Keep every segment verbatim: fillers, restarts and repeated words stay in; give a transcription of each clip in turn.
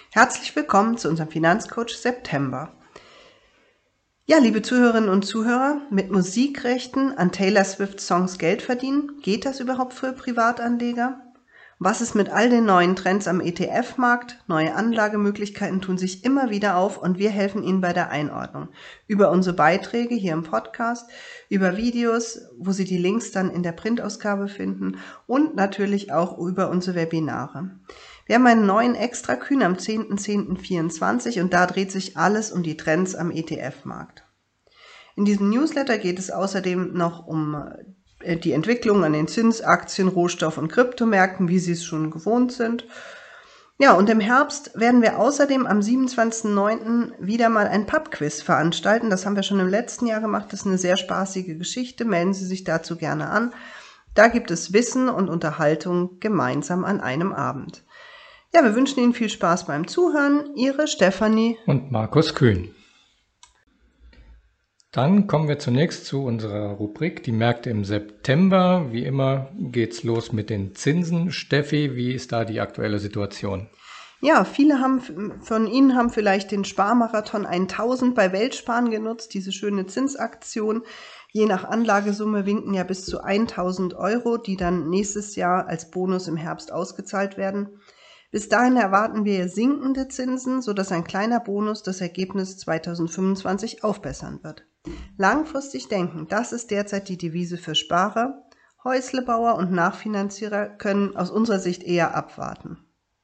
Herzlich willkommen zu unserem Finanzcoach September. Ja, liebe Zuhörerinnen und Zuhörer, mit Musikrechten an Taylor Swift Songs Geld verdienen, geht das überhaupt für Privatanleger? Was ist mit all den neuen Trends am E T F-Markt? Neue Anlagemöglichkeiten tun sich immer wieder auf und wir helfen Ihnen bei der Einordnung. Über unsere Beiträge hier im Podcast, über Videos, wo Sie die Links dann in der Printausgabe finden und natürlich auch über unsere Webinare. Wir haben einen neuen Extra-Kühn am zehnten zehnten vierundzwanzig und da dreht sich alles um die Trends am E T F-Markt. In diesem Newsletter geht es außerdem noch um die Entwicklung an den Zins-, Aktien-, Rohstoff- und Kryptomärkten, wie Sie es schon gewohnt sind. Ja, und im Herbst werden wir außerdem am siebenundzwanzigsten neunten wieder mal ein Pub-Quiz veranstalten. Das haben wir schon im letzten Jahr gemacht. Das ist eine sehr spaßige Geschichte. Melden Sie sich dazu gerne an. Da gibt es Wissen und Unterhaltung gemeinsam an einem Abend. Ja, wir wünschen Ihnen viel Spaß beim Zuhören. Ihre Stefanie und Markus Kühn. Dann kommen wir zunächst zu unserer Rubrik Die Märkte im September. Wie immer geht's los mit den Zinsen. Steffi, wie ist da die aktuelle Situation? Ja, viele haben, von Ihnen haben vielleicht den Sparmarathon tausend bei Weltsparen genutzt, diese schöne Zinsaktion. Je nach Anlagesumme winken ja bis zu tausend Euro, die dann nächstes Jahr als Bonus im Herbst ausgezahlt werden. Bis dahin erwarten wir sinkende Zinsen, sodass ein kleiner Bonus das Ergebnis zweitausendfünfundzwanzig aufbessern wird. Langfristig denken, das ist derzeit die Devise für Sparer. Häuslebauer und Nachfinanzierer können aus unserer Sicht eher abwarten.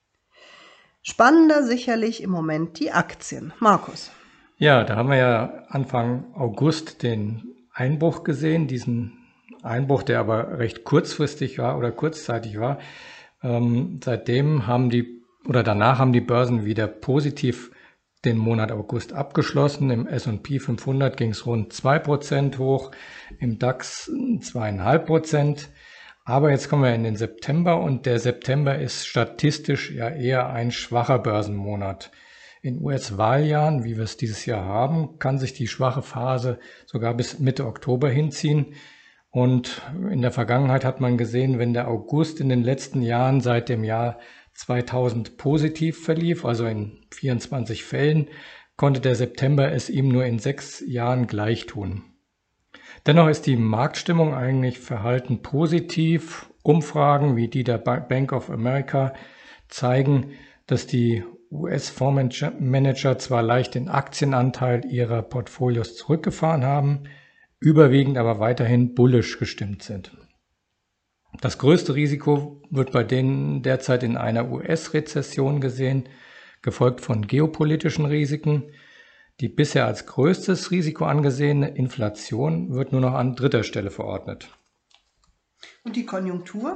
Spannender sicherlich im Moment die Aktien. Markus. Ja, da haben wir ja Anfang August den Einbruch gesehen, diesen Einbruch, der aber recht kurzfristig war oder kurzzeitig war. Ähm, seitdem haben die, oder danach haben die Börsen wieder positiv den Monat August abgeschlossen. Im S und P fünfhundert ging es rund zwei Prozent hoch, im DAX zwei Komma fünf Prozent. Aber jetzt kommen wir in den September und der September ist statistisch ja eher ein schwacher Börsenmonat. In U S-Wahljahren, wie wir es dieses Jahr haben, kann sich die schwache Phase sogar bis Mitte Oktober hinziehen. Und in der Vergangenheit hat man gesehen, wenn der August in den letzten Jahren seit dem Jahr zweitausend positiv verlief, also in vierundzwanzig Fällen, konnte der September es ihm nur in sechs Jahren gleich tun. Dennoch ist die Marktstimmung eigentlich verhalten positiv. Umfragen wie die der Bank of America zeigen, dass die U S-Fondsmanager zwar leicht den Aktienanteil ihrer Portfolios zurückgefahren haben, überwiegend aber weiterhin bullish gestimmt sind. Das größte Risiko wird bei denen derzeit in einer U S-Rezession gesehen, gefolgt von geopolitischen Risiken. Die bisher als größtes Risiko angesehene Inflation wird nur noch an dritter Stelle verordnet. Und die Konjunktur?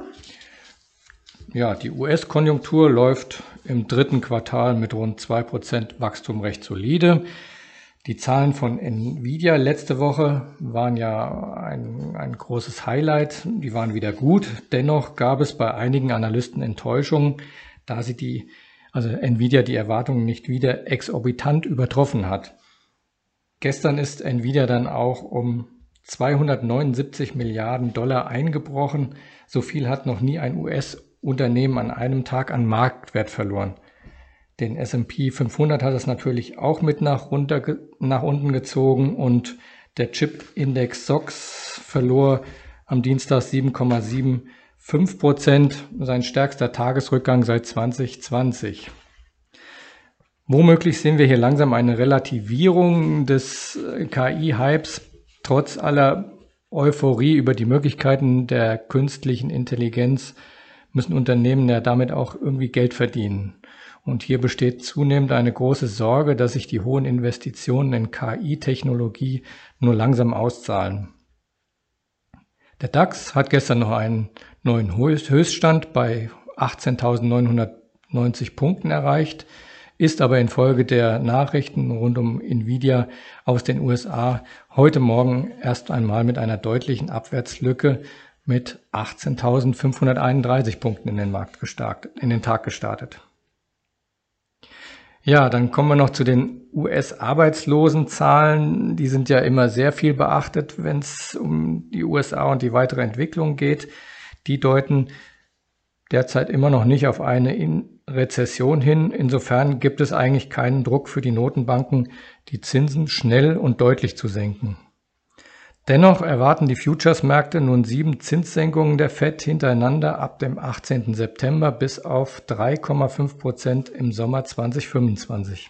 Ja, die U S-Konjunktur läuft im dritten Quartal mit rund zwei Prozent Wachstum recht solide. Die Zahlen von Nvidia letzte Woche waren ja ein, ein großes Highlight. Die waren wieder gut. Dennoch gab es bei einigen Analysten Enttäuschungen, da sie die, also Nvidia die Erwartungen nicht wieder exorbitant übertroffen hat. Gestern ist Nvidia dann auch um zweihundertneunundsiebzig Milliarden Dollar eingebrochen. So viel hat noch nie ein U S-Unternehmen an einem Tag an Marktwert verloren. Den S und P fünfhundert hat es natürlich auch mit nach, runter, nach unten gezogen und der Chip-Index S O X verlor am Dienstag sieben Komma fünfundsiebzig Prozent, sein stärkster Tagesrückgang seit zwanzig zwanzig. Womöglich sehen wir hier langsam eine Relativierung des K I-Hypes. Trotz aller Euphorie über die Möglichkeiten der künstlichen Intelligenz müssen Unternehmen ja damit auch irgendwie Geld verdienen. Und hier besteht zunehmend eine große Sorge, dass sich die hohen Investitionen in K I-Technologie nur langsam auszahlen. Der DAX hat gestern noch einen neuen Höchststand bei achtzehntausendneunhundertneunzig Punkten erreicht, ist aber infolge der Nachrichten rund um Nvidia aus den U S A heute Morgen erst einmal mit einer deutlichen Abwärtslücke mit achtzehntausendfünfhunderteinunddreißig Punkten in den Markt gestartet, in den Tag gestartet. Ja, dann kommen wir noch zu den U S-Arbeitslosenzahlen. Die sind ja immer sehr viel beachtet, wenn es um die U S A und die weitere Entwicklung geht. Die deuten derzeit immer noch nicht auf eine in Rezession hin. Insofern gibt es eigentlich keinen Druck für die Notenbanken, die Zinsen schnell und deutlich zu senken. Dennoch erwarten die Futures-Märkte nun sieben Zinssenkungen der Fed hintereinander ab dem achtzehnten September bis auf drei Komma fünf Prozent im Sommer zweitausendfünfundzwanzig.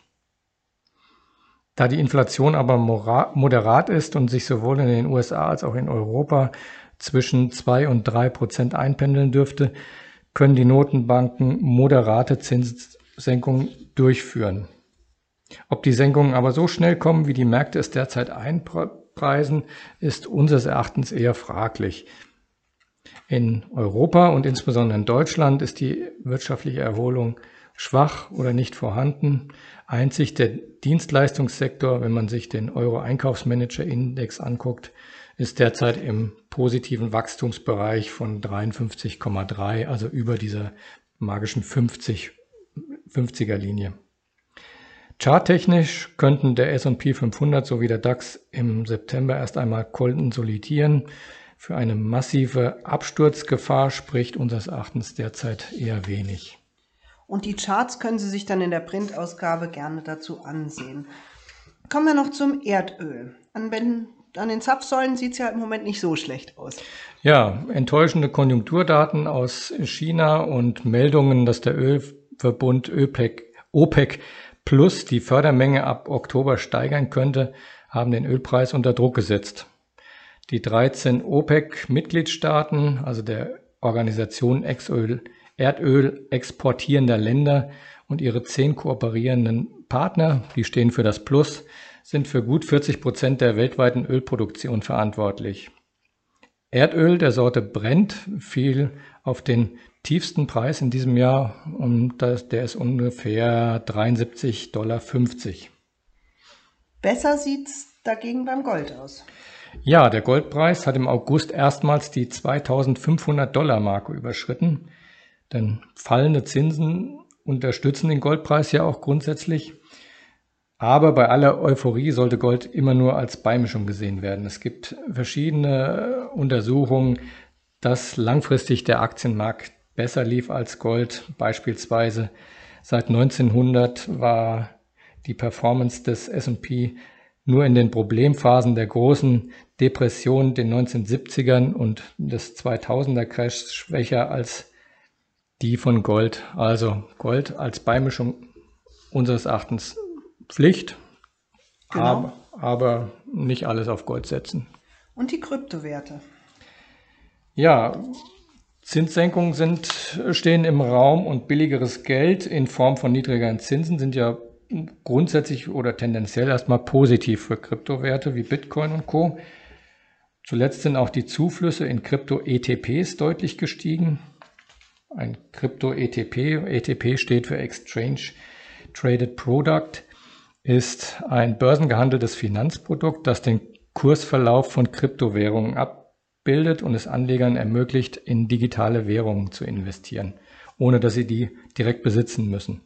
Da die Inflation aber moderat ist und sich sowohl in den U S A als auch in Europa zwischen zwei und drei Prozent einpendeln dürfte, können die Notenbanken moderate Zinssenkungen durchführen. Ob die Senkungen aber so schnell kommen, wie die Märkte es derzeit einpreisen, ist unseres Erachtens eher fraglich. In Europa und insbesondere in Deutschland ist die wirtschaftliche Erholung schwach oder nicht vorhanden. Einzig der Dienstleistungssektor, wenn man sich den Euro-Einkaufsmanager-Index anguckt, ist derzeit im positiven Wachstumsbereich von dreiundfünfzig Komma drei, also über dieser magischen fünfzig, fünfziger-Linie. Charttechnisch könnten der S und P fünfhundert sowie der DAX im September erst einmal konsolidieren. Für eine massive Absturzgefahr spricht unseres Erachtens derzeit eher wenig. Und die Charts können Sie sich dann in der Printausgabe gerne dazu ansehen. Kommen wir noch zum Erdöl. An, wenn, an den Zapfsäulen sieht es ja im Moment nicht so schlecht aus. Ja, enttäuschende Konjunkturdaten aus China und Meldungen, dass der Ölverbund OPEC, OPEC Plus die Fördermenge ab Oktober steigern könnte, haben den Ölpreis unter Druck gesetzt. Die dreizehn OPEC-Mitgliedstaaten, also der Organisation Exöl, Erdöl exportierender Länder und ihre zehn kooperierenden Partner, die stehen für das Plus, sind für gut vierzig Prozent der weltweiten Ölproduktion verantwortlich. Erdöl der Sorte Brent fiel auf den tiefsten Preis in diesem Jahr und das, der ist ungefähr dreiundsiebzig Komma fünfzig Dollar. Besser sieht's dagegen beim Gold aus. Ja, der Goldpreis hat im August erstmals die zweitausendfünfhundert Dollar Marke überschritten. Denn fallende Zinsen unterstützen den Goldpreis ja auch grundsätzlich. Aber bei aller Euphorie sollte Gold immer nur als Beimischung gesehen werden. Es gibt verschiedene Untersuchungen, dass langfristig der Aktienmarkt besser lief als Gold. Beispielsweise seit neunzehnhundert war die Performance des S und P nur in den Problemphasen der großen Depression, den neunzehnhundertsiebzigern und des zweitausender Crashs schwächer als die von Gold. Also Gold als Beimischung unseres Erachtens Pflicht, Genau. aber, aber nicht alles auf Gold setzen. Und die Kryptowerte? Ja, Zinssenkungen sind, stehen im Raum und billigeres Geld in Form von niedrigeren Zinsen sind ja grundsätzlich oder tendenziell erstmal positiv für Kryptowerte wie Bitcoin und Co. Zuletzt sind auch die Zuflüsse in Krypto-E T Ps deutlich gestiegen. Ein Krypto-E T P, E T P steht für Exchange Traded Product, ist ein börsengehandeltes Finanzprodukt, das den Kursverlauf von Kryptowährungen abbildet und es Anlegern ermöglicht, in digitale Währungen zu investieren, ohne dass sie die direkt besitzen müssen.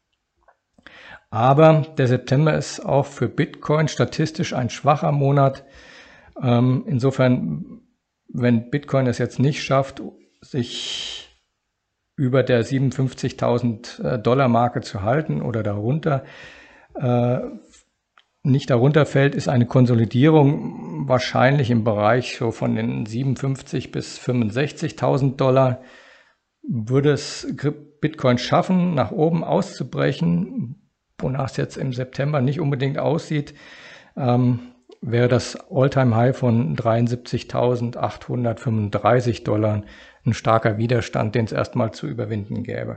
Aber der September ist auch für Bitcoin statistisch ein schwacher Monat. Ähm, insofern, wenn Bitcoin es jetzt nicht schafft, sich über der siebenundfünfzigtausend Dollar Marke zu halten oder darunter, äh, nicht darunter fällt, ist eine Konsolidierung wahrscheinlich im Bereich so von den siebenundfünfzig bis fünfundsechzigtausend Dollar. Würde es Bitcoin schaffen, nach oben auszubrechen, wonach es jetzt im September nicht unbedingt aussieht, ähm, wäre das All-Time-High von dreiundsiebzigtausendachthundertfünfunddreißig Dollar ein starker Widerstand, den es erstmal zu überwinden gäbe.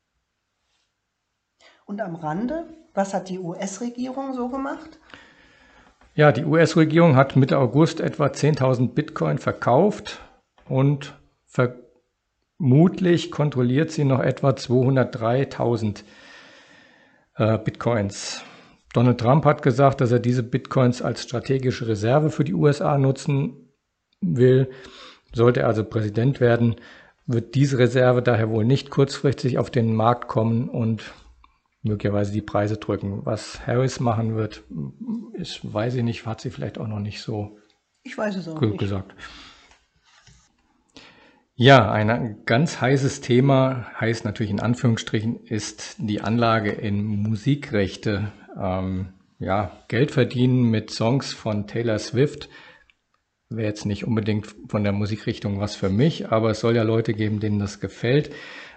Und am Rande, was hat die U S-Regierung so gemacht? Ja, die U S-Regierung hat Mitte August etwa zehntausend Bitcoin verkauft und vermutlich kontrolliert sie noch etwa zweihundertdreitausend äh, Bitcoins. Donald Trump hat gesagt, dass er diese Bitcoins als strategische Reserve für die U S A nutzen will. Sollte er also Präsident werden, wird diese Reserve daher wohl nicht kurzfristig auf den Markt kommen und möglicherweise die Preise drücken. Was Harris machen wird, ist, weiß ich nicht, hat sie vielleicht auch noch nicht so ich weiß es auch ge- nicht. gesagt. Ja, ein ganz heißes Thema, heißt natürlich in Anführungsstrichen, ist die Anlage in Musikrechte. Ähm, ja, Geld verdienen mit Songs von Taylor Swift wäre jetzt nicht unbedingt von der Musikrichtung was für mich, aber es soll ja Leute geben, denen das gefällt.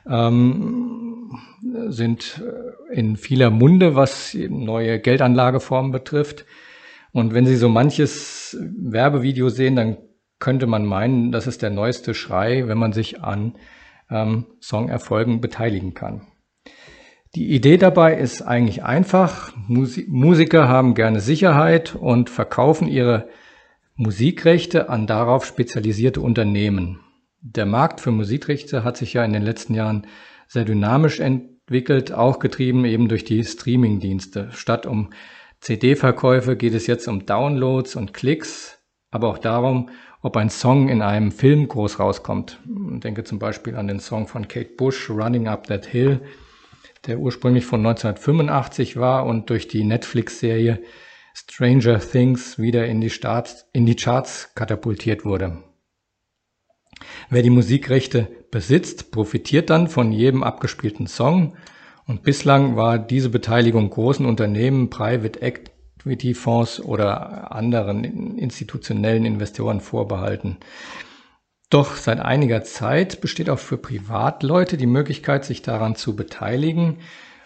Ähm, sind in vieler Munde, was neue Geldanlageformen betrifft. Und wenn Sie so manches Werbevideo sehen, dann könnte man meinen, das ist der neueste Schrei, wenn man sich an ähm, Songerfolgen beteiligen kann. Die Idee dabei ist eigentlich einfach. Musi- Musiker haben gerne Sicherheit und verkaufen ihre Musikrechte an darauf spezialisierte Unternehmen. Der Markt für Musikrechte hat sich ja in den letzten Jahren sehr dynamisch entwickelt, auch getrieben eben durch die Streaming-Dienste. Statt um C D-Verkäufe geht es jetzt um Downloads und Klicks, aber auch darum, ob ein Song in einem Film groß rauskommt. Ich denke zum Beispiel an den Song von Kate Bush, Running Up That Hill, der ursprünglich von neunzehnhundertfünfundachtzig war und durch die Netflix-Serie Stranger Things wieder in die, Starts, in die Charts katapultiert wurde. Wer die Musikrechte besitzt, profitiert dann von jedem abgespielten Song. Und bislang war diese Beteiligung großen Unternehmen, Private Equity Fonds oder anderen institutionellen Investoren vorbehalten. Doch seit einiger Zeit besteht auch für Privatleute die Möglichkeit, sich daran zu beteiligen.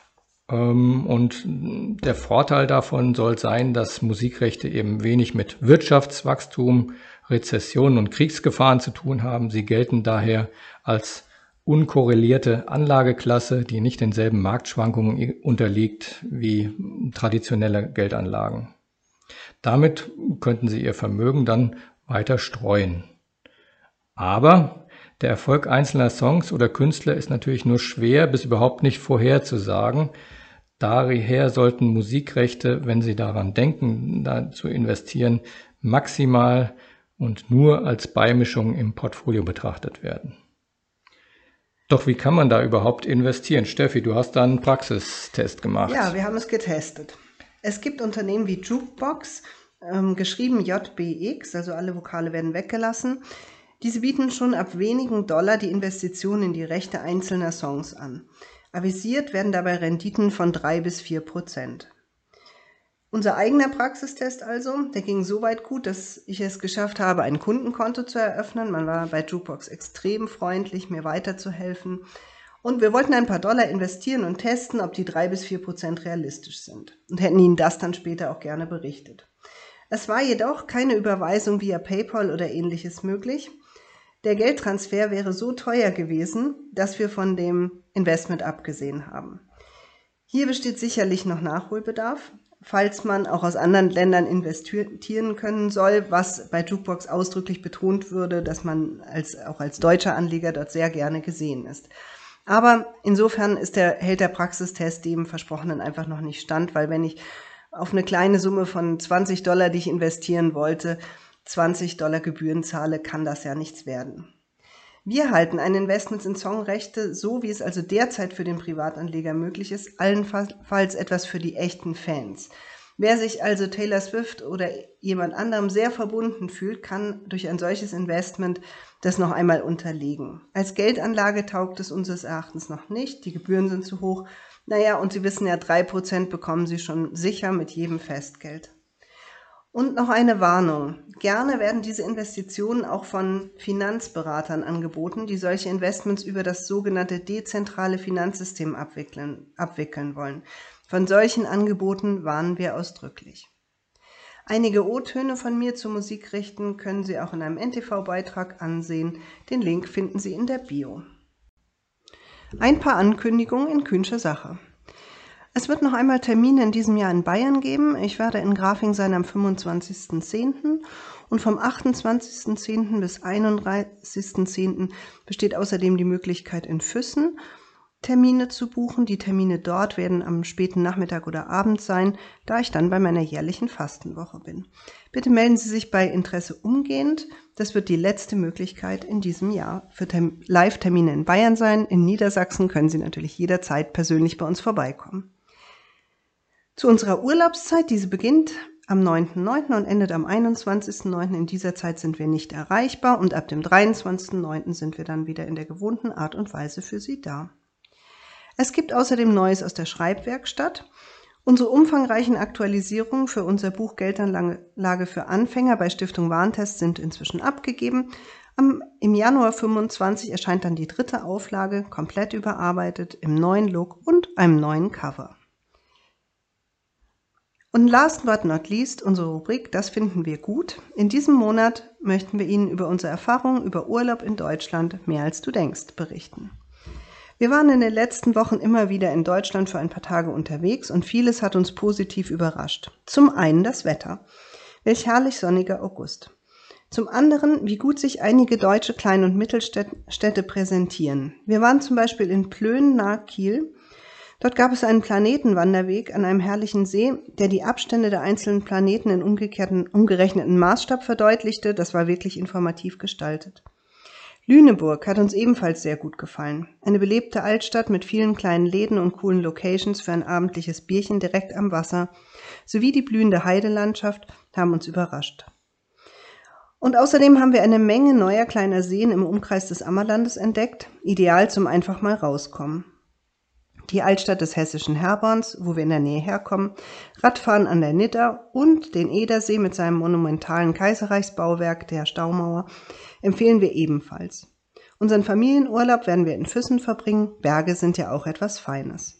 Und der Vorteil davon soll sein, dass Musikrechte eben wenig mit Wirtschaftswachstum, Rezessionen und Kriegsgefahren zu tun haben. Sie gelten daher als unkorrelierte Anlageklasse, die nicht denselben Marktschwankungen unterliegt wie traditionelle Geldanlagen. Damit könnten Sie Ihr Vermögen dann weiter streuen. Aber der Erfolg einzelner Songs oder Künstler ist natürlich nur schwer bis überhaupt nicht vorherzusagen. Daher sollten Musikrechte, wenn Sie daran denken, da zu investieren, maximal und nur als Beimischung im Portfolio betrachtet werden. Doch wie kann man da überhaupt investieren? Steffi, du hast da einen Praxistest gemacht. Ja, wir haben es getestet. Es gibt Unternehmen wie Jukebox, ähm, geschrieben J B X, also alle Vokale werden weggelassen. Diese bieten schon ab wenigen Dollar die Investition in die Rechte einzelner Songs an. Avisiert werden dabei Renditen von drei bis vier Prozent. Unser eigener Praxistest also, der ging so weit gut, dass ich es geschafft habe, ein Kundenkonto zu eröffnen. Man war bei Jukebox extrem freundlich, mir weiterzuhelfen. Und wir wollten ein paar Dollar investieren und testen, ob die drei bis vier Prozent realistisch sind. Und hätten Ihnen das dann später auch gerne berichtet. Es war jedoch keine Überweisung via PayPal oder ähnliches möglich. Der Geldtransfer wäre so teuer gewesen, dass wir von dem Investment abgesehen haben. Hier besteht sicherlich noch Nachholbedarf, falls man auch aus anderen Ländern investieren können soll, was bei Jukebox ausdrücklich betont würde, dass man als, auch als deutscher Anleger dort sehr gerne gesehen ist. Aber insofern ist der, hält der Praxistest dem Versprochenen einfach noch nicht stand, weil wenn ich auf eine kleine Summe von zwanzig Dollar, die ich investieren wollte, zwanzig Dollar Gebühren zahle, kann das ja nichts werden. Wir halten ein Investment in Songrechte, so wie es also derzeit für den Privatanleger möglich ist, allenfalls etwas für die echten Fans. Wer sich also Taylor Swift oder jemand anderem sehr verbunden fühlt, kann durch ein solches Investment das noch einmal unterlegen. Als Geldanlage taugt es unseres Erachtens noch nicht, die Gebühren sind zu hoch. Naja, und Sie wissen ja, drei Prozent bekommen Sie schon sicher mit jedem Festgeld. Und noch eine Warnung. Gerne werden diese Investitionen auch von Finanzberatern angeboten, die solche Investments über das sogenannte dezentrale Finanzsystem abwickeln, abwickeln wollen. Von solchen Angeboten warnen wir ausdrücklich. Einige O-Töne von mir zu Musikrechten können Sie auch in einem N T V-Beitrag ansehen. Den Link finden Sie in der Bio. Ein paar Ankündigungen in kühnscher Sache. Es wird noch einmal Termine in diesem Jahr in Bayern geben. Ich werde in Grafing sein am fünfundzwanzigsten zehnten und vom achtundzwanzigsten zehnten bis einunddreißigsten zehnten besteht außerdem die Möglichkeit, in Füssen Termine zu buchen. Die Termine dort werden am späten Nachmittag oder Abend sein, da ich dann bei meiner jährlichen Fastenwoche bin. Bitte melden Sie sich bei Interesse umgehend. Das wird die letzte Möglichkeit in diesem Jahr für Live-Termine in Bayern sein. In Niedersachsen können Sie natürlich jederzeit persönlich bei uns vorbeikommen. Zu unserer Urlaubszeit, diese beginnt am neunten neunten und endet am einundzwanzigsten neunten In dieser Zeit sind wir nicht erreichbar und ab dem dreiundzwanzigsten neunten sind wir dann wieder in der gewohnten Art und Weise für Sie da. Es gibt außerdem Neues aus der Schreibwerkstatt. Unsere umfangreichen Aktualisierungen für unser Buch Geldanlage für Anfänger bei Stiftung Warentest sind inzwischen abgegeben. Am, Im Januar fünfundzwanzig erscheint dann die dritte Auflage, komplett überarbeitet, im neuen Look und einem neuen Cover. Und last but not least, unsere Rubrik Das finden wir gut. In diesem Monat möchten wir Ihnen über unsere Erfahrungen über Urlaub in Deutschland mehr als du denkst berichten. Wir waren in den letzten Wochen immer wieder in Deutschland für ein paar Tage unterwegs und vieles hat uns positiv überrascht. Zum einen das Wetter. Welch herrlich sonniger August. Zum anderen, wie gut sich einige deutsche Klein- und Mittelstädte präsentieren. Wir waren zum Beispiel in Plön nahe Kiel. Dort gab es einen Planetenwanderweg an einem herrlichen See, der die Abstände der einzelnen Planeten in umgekehrten, umgerechneten Maßstab verdeutlichte. Das war wirklich informativ gestaltet. Lüneburg hat uns ebenfalls sehr gut gefallen. Eine belebte Altstadt mit vielen kleinen Läden und coolen Locations für ein abendliches Bierchen direkt am Wasser sowie die blühende Heidelandschaft haben uns überrascht. Und außerdem haben wir eine Menge neuer kleiner Seen im Umkreis des Ammerlandes entdeckt, ideal zum einfach mal rauskommen. Die Altstadt des hessischen Herborns, wo wir in der Nähe herkommen, Radfahren an der Nidda und den Edersee mit seinem monumentalen Kaiserreichsbauwerk, der Staumauer, empfehlen wir ebenfalls. Unseren Familienurlaub werden wir in Füssen verbringen, Berge sind ja auch etwas Feines.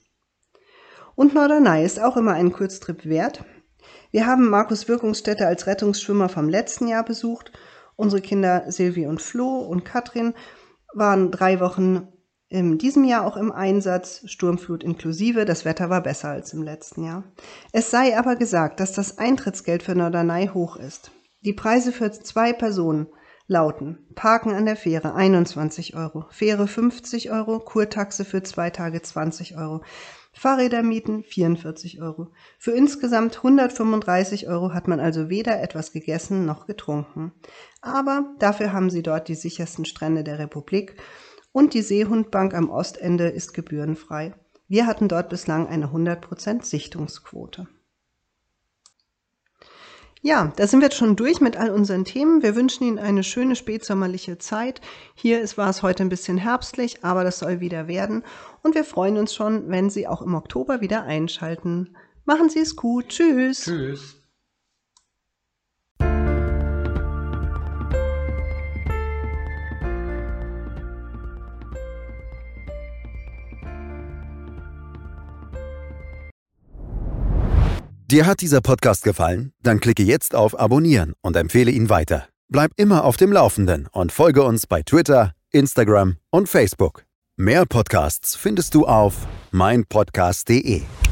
Und Norderney ist auch immer einen Kurztrip wert. Wir haben Markus Wirkungsstätte als Rettungsschwimmer vom letzten Jahr besucht. Unsere Kinder Silvi und Flo und Katrin waren drei Wochen in diesem Jahr auch im Einsatz, Sturmflut inklusive. Das Wetter war besser als im letzten Jahr. Es sei aber gesagt, dass das Eintrittsgeld für Norderney hoch ist. Die Preise für zwei Personen lauten: Parken an der Fähre einundzwanzig Euro, Fähre fünfzig Euro, Kurtaxe für zwei Tage zwanzig Euro, Fahrräder mieten vierundvierzig Euro. Für insgesamt hundertfünfunddreißig Euro hat man also weder etwas gegessen noch getrunken. Aber dafür haben sie dort die sichersten Strände der Republik und die Seehundbank am Ostende ist gebührenfrei. Wir hatten dort bislang eine hundert Prozent Sichtungsquote. Ja, da sind wir jetzt schon durch mit all unseren Themen. Wir wünschen Ihnen eine schöne spätsommerliche Zeit. Hier ist, war es heute ein bisschen herbstlich, aber das soll wieder werden. Und wir freuen uns schon, wenn Sie auch im Oktober wieder einschalten. Machen Sie es gut. Tschüss. Tschüss. Dir hat dieser Podcast gefallen? Dann klicke jetzt auf Abonnieren und empfehle ihn weiter. Bleib immer auf dem Laufenden und folge uns bei Twitter, Instagram und Facebook. Mehr Podcasts findest du auf mein podcast punkt de.